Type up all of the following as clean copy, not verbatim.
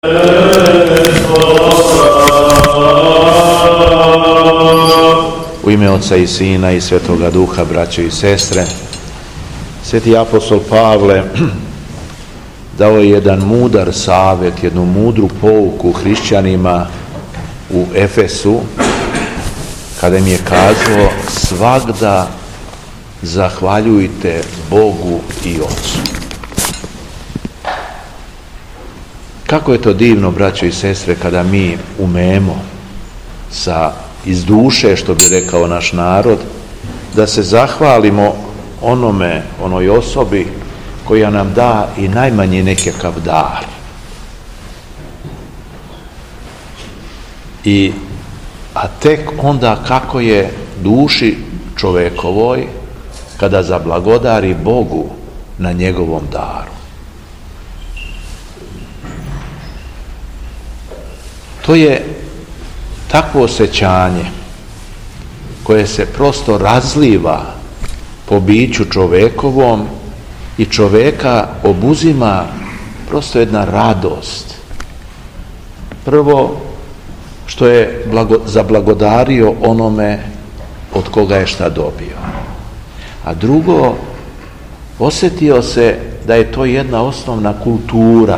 U ime Oca i Sina i Svetoga Duha, braćo i sestre, Sveti apostol Pavle dao je jedan mudar savjet, jednu mudru pouku hrišćanima u Efesu, kada im je kazao: svagda zahvaljujte Bogu i Ocu. Kako je to divno, braćo i sestre, kada mi umemo iz duše, što bi rekao naš narod, da se zahvalimo onoj osobi koja nam da i najmanji nekakav dar. A tek onda kako je duši čovekovoj kada zablagodari Bogu na njegovom daru. To je takvo osjećanje koje se prosto razliva po biću čovekovom i čoveka obuzima prosto jedna radost. Prvo, što je zablagodario onome od koga je šta dobio. A drugo, osjetio se da je to jedna osnovna kultura,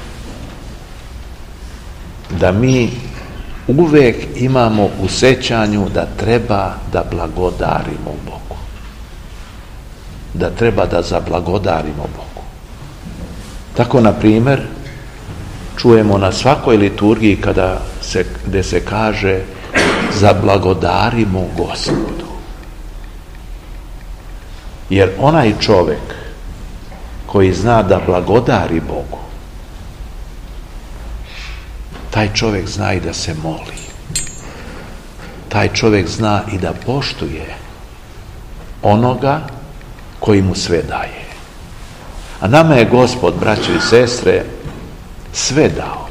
da mi uvek imamo u sećanju da treba da blagodarimo Bogu. Da treba da zablagodarimo Bogu. Tako, na primjer, čujemo na svakoj liturgiji gde se kaže: zablagodarimo Gospodu. Jer onaj čovek koji zna da blagodari Bogu, taj čovjek zna i da se moli. Taj čovjek zna i da poštuje onoga koji mu sve daje. A nama je Gospod, braćo i sestre, sve dao.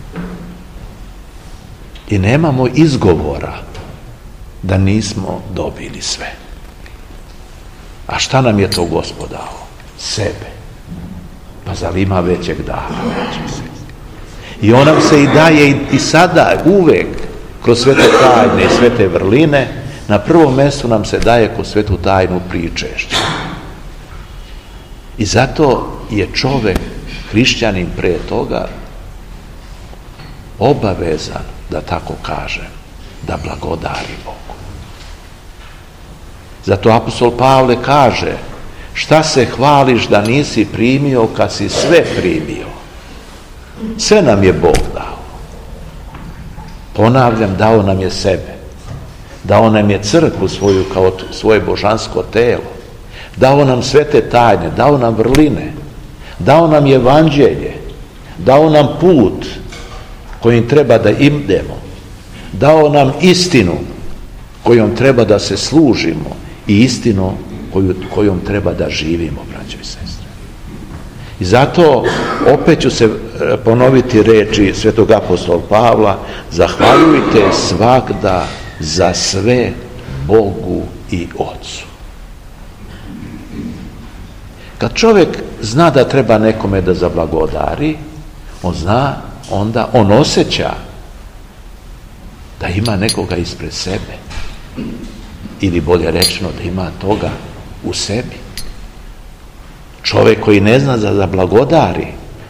I nemamo izgovora da nismo dobili sve. A šta nam je to Gospod dao? Sebe. Pa zar ima većeg dara, braćo i sestre? I on nam se i daje i sada, uvek, kroz svete tajne i svete vrline. Na prvom mjestu nam se daje kroz svetu tajnu pričešća. I zato je čovek, hrišćanin pre toga, obavezan, da tako kažem, da blagodari Bogu. Zato apostol Pavle kaže: šta se hvališ da nisi primio kad si sve primio? Sve nam je Bog dao. Ponavljam, dao nam je sebe. Dao nam je crkvu svoju kao svoje božansko telo. Dao nam svete tajne, dao nam vrline. Dao nam evanđelje. Dao nam put kojim treba da idemo. Dao nam istinu kojom treba da se služimo i istinu kojom treba da živimo, braćo i sestre. I zato opet ću se ponoviti reči svetog apostola Pavla: zahvaljujte svagda za sve Bogu i Ocu. Kad čovjek zna da treba nekome da zablagodari, on osjeća da ima nekoga ispred sebe, ili bolje rečeno da ima toga u sebi. Čovjek koji ne zna da zablagodari,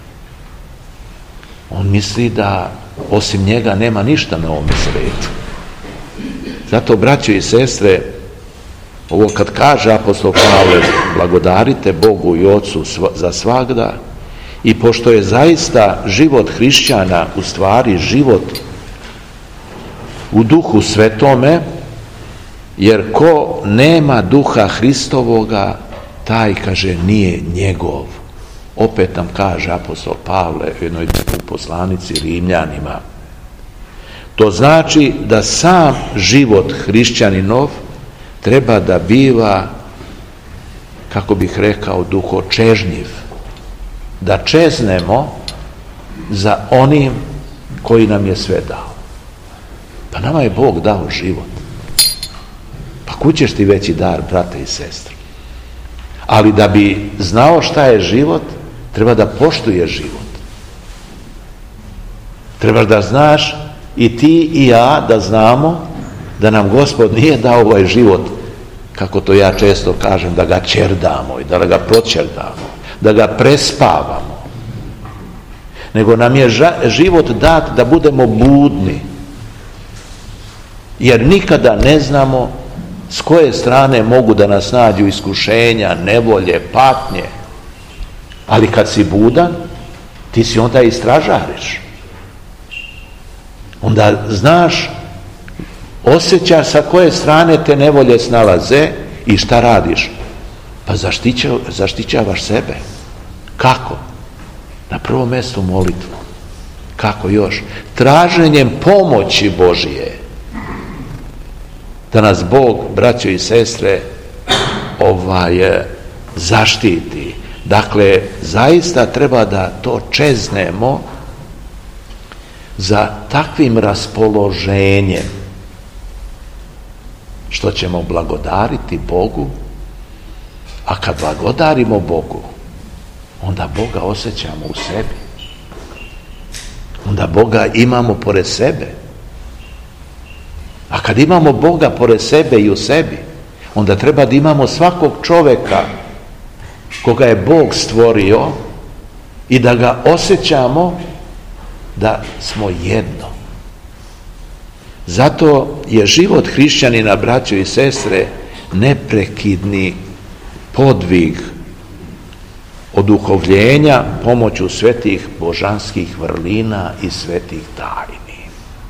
on misli da osim njega nema ništa na ovom svijetu. Zato, braćo i sestre, ovo kad kaže apostol Pavle: blagodarite Bogu i Ocu za svagda, i pošto je zaista život hrišćana u stvari život u Duhu Svetome, jer ko nema Duha Hristovoga, taj, kaže, nije njegov. Opet nam kaže apostol Pavle u jednoj poslanici Rimljanima. To znači da sam život hrišćaninov treba da biva, kako bih rekao, duhočežnjiv. Da čeznemo za onim koji nam je sve dao. Pa nama je Bog dao život. Pa kud ćeš ti veći dar, brate i sestre? Ali da bi znao šta je život, treba da poštuje život. Trebaš da znaš i ti i ja da znamo da nam Gospod nije dao ovaj život, kako to ja često kažem, da ga ćerdamo i da ga proćerdamo, da ga prespavamo. Nego nam je život dat da budemo budni. Jer nikada ne znamo s koje strane mogu da nas nađu iskušenja, nevolje, patnje. Ali kad si budan, ti si onda istražariš. Onda znaš, osjećaš sa koje strane te nevolje snalaze i šta radiš. Pa zaštićavaš sebe. Kako? Na prvom mjestu molitvom. Kako još? Traženjem pomoći Božije. Da nas Bog, braćo i sestre, zaštiti. Dakle, zaista treba da to čeznemo za takvim raspoloženjem što ćemo blagodariti Bogu, a kad blagodarimo Bogu, onda Boga osjećamo u sebi. Onda Boga imamo pored sebe. A kad imamo Boga pored sebe i u sebi, onda treba da imamo svakog čovjeka koga je Bog stvorio i da ga osjećamo da smo jedno. Zato je život hrišćanina, braćo i sestre, neprekidni podvig oduhovljenja pomoću svetih božanskih vrlina i svetih tajni.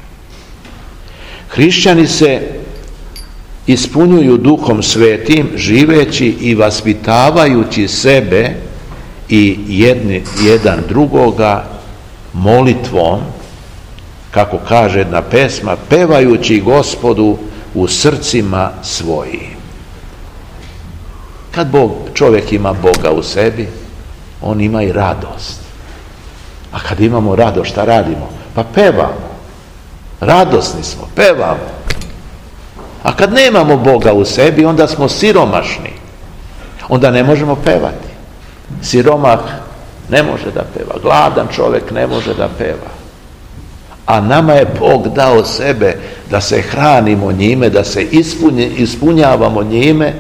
Hrišćani se ispunjuju Duhom Svetim živeći i vaspitavajući sebe i jedan drugoga molitvom, kako kaže jedna pesma, pevajući Gospodu u srcima svojim. Kad čovjek ima Boga u sebi, on ima i radost. A kad imamo radost, šta radimo? Pa pevamo. Radosni smo, pevamo. A kad nemamo Boga u sebi, onda smo siromašni. Onda ne možemo pevati. Siromah ne može da peva. Gladan čovjek ne može da peva. A nama je Bog dao sebe da se hranimo njime, da se ispunjavamo njime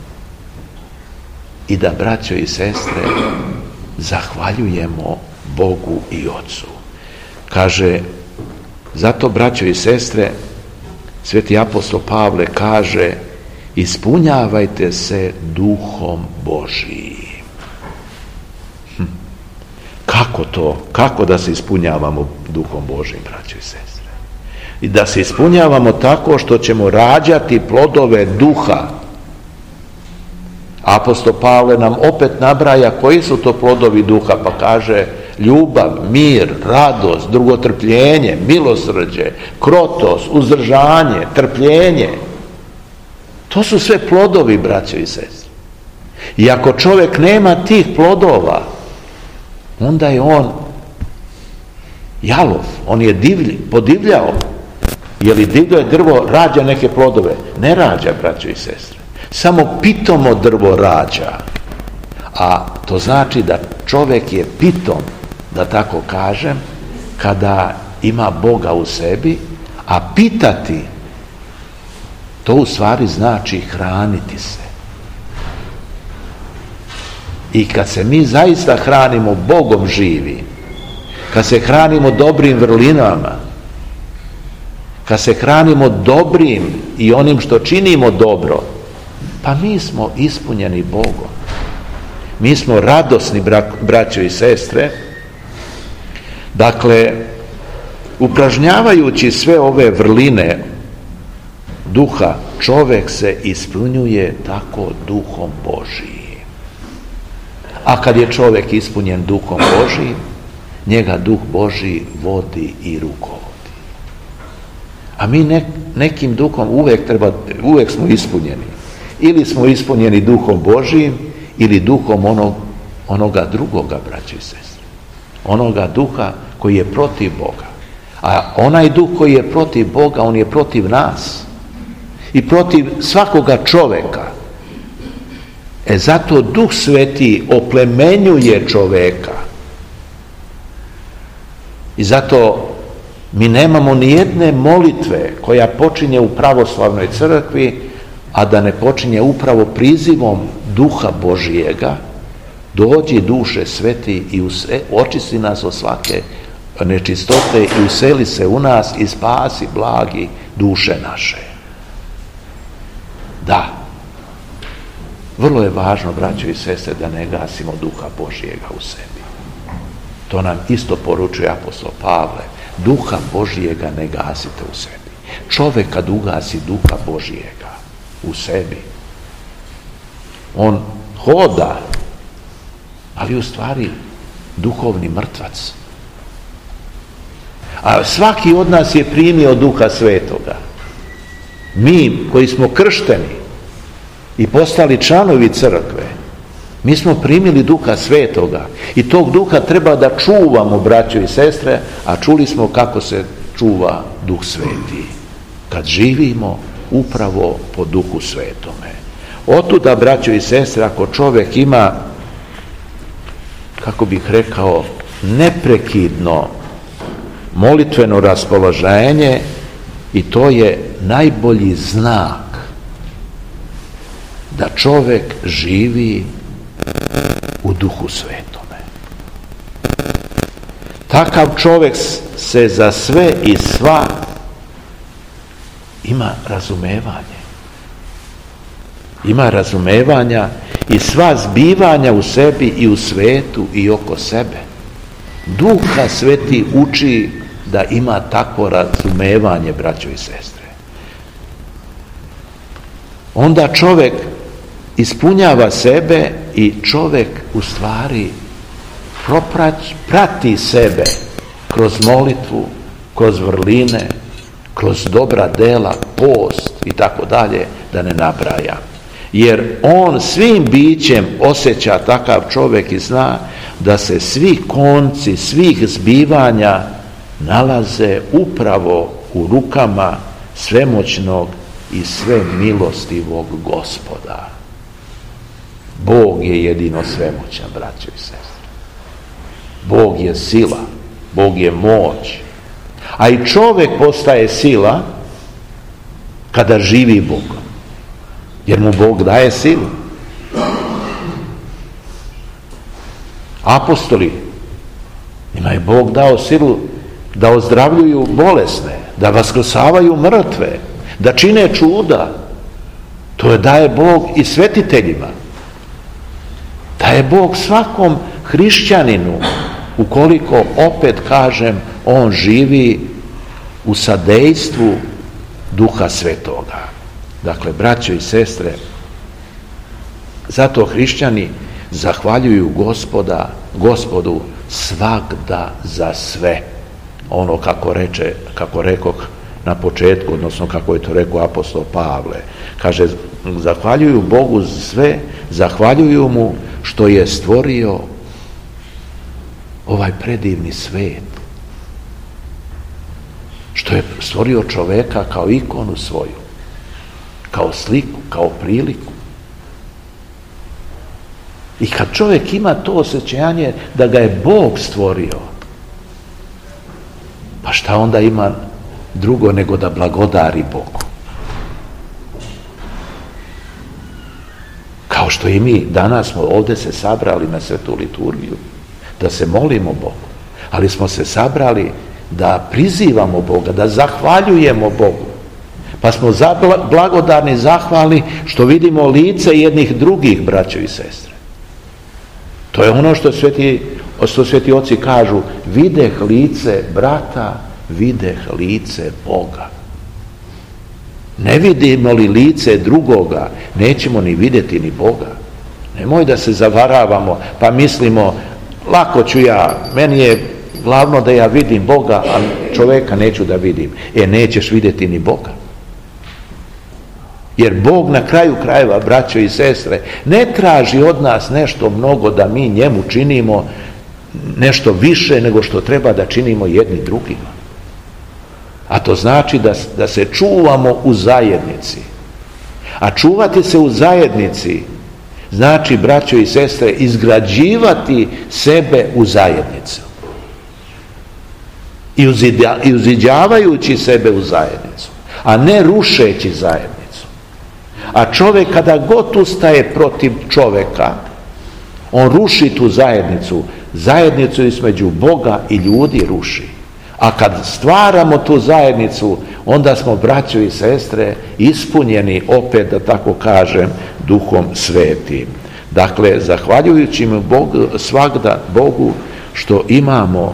i da, braćo i sestre, zahvaljujemo Bogu i Otcu. Kaže, zato, braćo i sestre, sveti apostol Pavle kaže, ispunjavajte se Duhom Božijim. Kako to? Kako da se ispunjavamo Duhom Božijim, braćo i sestre? I da se ispunjavamo tako što ćemo rađati plodove duha. Apostol Pavle nam opet nabraja koji su to plodovi duha, pa kaže ljubav, mir, radost, drugotrpljenje, milosrđe, krotost, uzdržanje, trpljenje. To su sve plodovi, braćo i sestre. I ako čovjek nema tih plodova, onda je on jalov, on je podivljao. Je li divlje drvo rađa neke plodove? Ne rađa, braćo i sestre. Samo pitomo drvo rađa. A to znači da čovjek je pitom, da tako kažem, kada ima Boga u sebi, a pitati, to u stvari znači hraniti se. I kad se mi zaista hranimo Bogom živi, kad se hranimo dobrim vrlinama, kad se hranimo dobrim i onim što činimo dobro, pa mi smo ispunjeni Bogom. Mi smo radosni, braćo i sestre. Dakle, upražnjavajući sve ove vrline duha, čovjek se ispunjuje tako Duhom Božijim. A kad je čovjek ispunjen Duhom Božijim, njega Duh Božiji vodi i rukovodi. A mi nekim duhom uvijek smo ispunjeni. Ili smo ispunjeni Duhom Božijim, ili duhom onoga drugoga, braćo i sestre. Onoga duha koji je protiv Boga. A onaj duh koji je protiv Boga, on je protiv nas. I protiv svakoga čovjeka. Zato Duh Sveti oplemenjuje čovjeka. I zato Mi nemamo ni jedne molitve koja počinje u pravoslavnoj crkvi, a da ne počinje upravo prizivom Duha Božijega: dođi duše sveti i očisti nas od svake nečistote i useli se u nas i spasi blagi duše naše. Da, vrlo je važno, braćo i sestre, da ne gasimo Duha Božijega u sebi. To nam isto poručuje apostol Pavle: Duha Božijega ne gasite u sebi. Čovjek kad ugasi Duha Božijega u sebi, on hoda, ali u stvari duhovni mrtvac. A svaki od nas je primio Duha Svetoga. Mi koji smo kršteni i postali članovi crkve, mi smo primili Duha Svetoga i tog Duha treba da čuvamo, braćo i sestre, a čuli smo kako se čuva Duh Sveti. Kad živimo upravo po Duhu Svetome. Otuda, braćo i sestre, ako čovjek ima, kako bih rekao, neprekidno molitveno raspoloženje, i to je najbolji znak da čovjek živi u Duhu Svetome. Takav čovjek se za sve i sva ima razumevanje. Ima razumevanja i sva zbivanja u sebi i u svetu i oko sebe. Duha Sveti uči da ima takvo razumevanje, braćo i sestre. Onda čovjek ispunjava sebe i čovjek u stvari prati sebe kroz molitvu, kroz vrline, kroz dobra dela, post i tako dalje, da ne nabraja. Jer on svim bićem osjeća, takav čovjek, i zna da se svi konci svih zbivanja nalaze upravo u rukama svemoćnog i sve milostivog Gospoda. Bog je jedino svemoćan, braćo i sestre. Bog je sila, Bog je moć. A i čovjek postaje sila kada živi Bogom, jer mu Bog daje silu. Apostoli, njima je Bog dao silu da ozdravljuju bolesne, da vaskrsavaju mrtve, da čine čuda. To je daje Bog i svetiteljima. Daje Bog svakom hrišćaninu, ukoliko, opet kažem, on živi u sadejstvu Duha Svetoga. Dakle, braćo i sestre, zato hrišćani zahvaljuju Gospodu svagda za sve. Ono kako rekoh na početku, odnosno kako je to rekao apostol Pavle. Kaže, zahvaljuju Bogu za sve, zahvaljuju mu što je stvorio ovaj predivni svet. Što je stvorio čoveka kao ikonu svoju, kao sliku, kao priliku. I kad čovjek ima to osjećanje da ga je Bog stvorio, pa šta onda ima drugo nego da blagodari Bogu? Kao što i mi danas smo ovdje se sabrali na svetu liturgiju, da se molimo Bogu, ali smo se sabrali da prizivamo Boga, da zahvaljujemo Bogu. Pa smo blagodarni, zahvalni što vidimo lice jednih drugih, braćo i sestre. To je ono što sveti oci kažu: videh lice brata, videh lice Boga. Ne vidimo li lice drugoga, nećemo ni vidjeti ni Boga. Nemoj da se zavaravamo, pa mislimo, lako ću ja, meni je glavno da ja vidim Boga, a čovjeka neću da vidim. Nećeš vidjeti ni Boga. Jer Bog na kraju krajeva, braćo i sestre, ne traži od nas nešto mnogo da mi njemu činimo nešto više nego što treba da činimo jedni drugima. A to znači da se čuvamo u zajednici. A čuvati se u zajednici znači, braćo i sestre, izgrađivati sebe u zajednicu. i uziđavajući sebe u zajednicu, a ne rušeći zajednicu. A čovjek kada god ustaje protiv čovjeka, on ruši tu zajednicu između Boga i ljudi ruši. A kad stvaramo tu zajednicu, onda smo, braćo i sestre, ispunjeni, opet da tako kažem, Duhom Svetim. Dakle, zahvaljujući mu svagda Bogu što imamo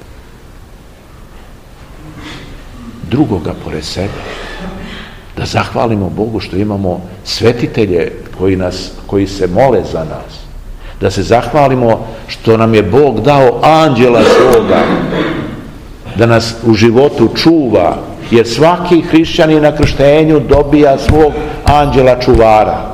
drugoga pored sebe, da zahvalimo Bogu što imamo svetitelje koji se mole za nas, da se zahvalimo što nam je Bog dao anđela svoga, da nas u životu čuva, jer svaki hrišćanin na krštenju dobija svog anđela čuvara.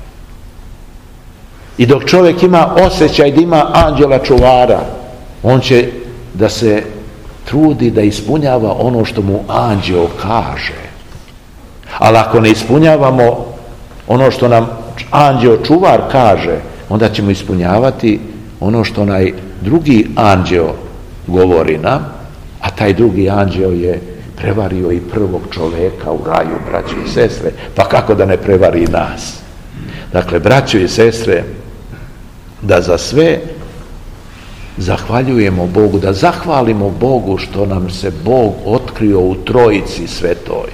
I dok čovjek ima osjećaj da ima anđela čuvara, on će da se trudi da ispunjava ono što mu anđeo kaže. Ali ako ne ispunjavamo ono što nam anđeo čuvar kaže, onda ćemo ispunjavati ono što onaj drugi anđeo govori nam, a taj drugi anđeo je prevario i prvog čovjeka u raju, braćo i sestre, pa kako da ne prevari i nas? Dakle, braćo i sestre, da za sve zahvaljujemo Bogu, da zahvalimo Bogu što nam se Bog otkrio u Trojici Svetoj.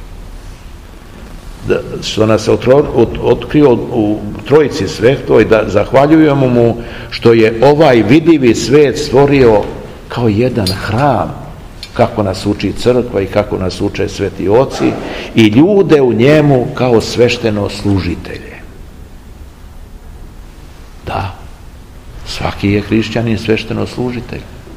Što nas se otkrio u Trojici Svetoj, da zahvaljujemo mu što je ovaj vidivi svet stvorio kao jedan hram, kako nas uči crkva i kako nas uče sveti oci, i ljude u njemu kao svešteno služitelje. Da, svaki je hrišćanin svešteno služitelj.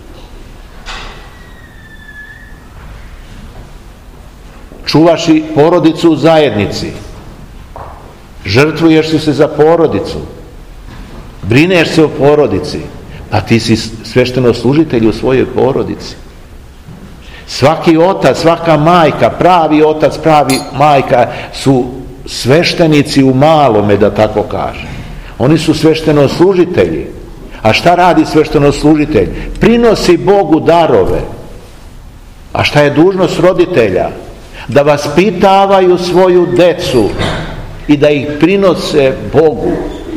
Čuvaš i porodicu u zajednici, žrtvuješ se za porodicu, brineš se o porodici, pa ti si svešteno služitelj u svojoj porodici. Svaki otac, svaka majka, pravi otac, pravi majka su sveštenici u malome, da tako kažem. Oni su sveštenoslужitelji. A šta radi sveštenoslужitelj? Prinosi Bogu darove. A šta je dužnost roditelja? Da vaspitavaju svoju decu i da ih prinose Bogu.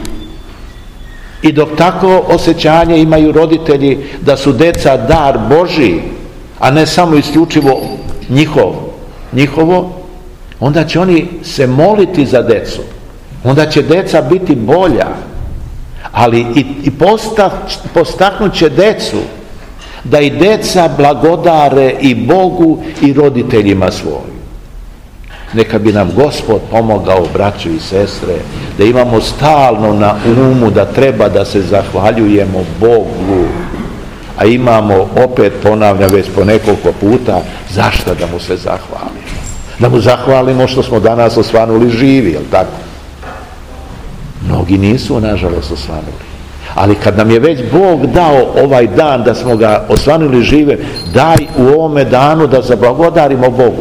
I dok tako osjećanje imaju roditelji da su deca dar Božji, a ne samo isključivo njihovo, onda će oni se moliti za decu. Onda će deca biti bolja, ali i postaknut će decu da i deca blagodare i Bogu i roditeljima svojim. Neka bi nam Gospod pomogao, braćo i sestre, da imamo stalno na umu da treba da se zahvaljujemo Bogu, a imamo, opet ponavljam već po nekoliko puta, zašto da mu se zahvalimo? Da mu zahvalimo što smo danas osvanuli živi, jel tako? Mnogi nisu, nažalost, osvanuli. Ali kad nam je već Bog dao ovaj dan da smo ga osvanuli žive, daj u ovome danu da zablagodarimo Bogu.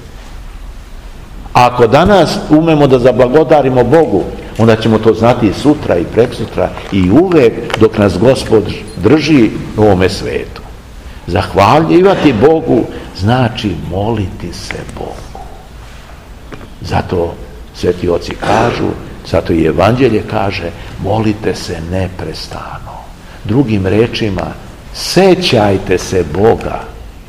A ako danas umemo da zablagodarimo Bogu, onda ćemo to znati i sutra i preksutra i uvek dok nas Gospod drži u ovome svetu. Zahvaljivati Bogu znači moliti se Bogu. Zato sveti oci kažu, zato i Evanđelje kaže, molite se neprestano. Drugim rečima, sećajte se Boga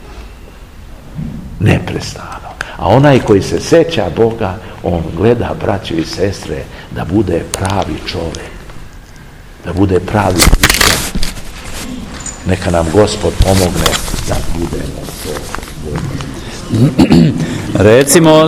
neprestano. A onaj koji se seća Boga, on gleda, braćo i sestre, da bude pravi čovjek, da bude pravi hrišćanin. Neka nam Gospod pomogne da budemo to. Recimo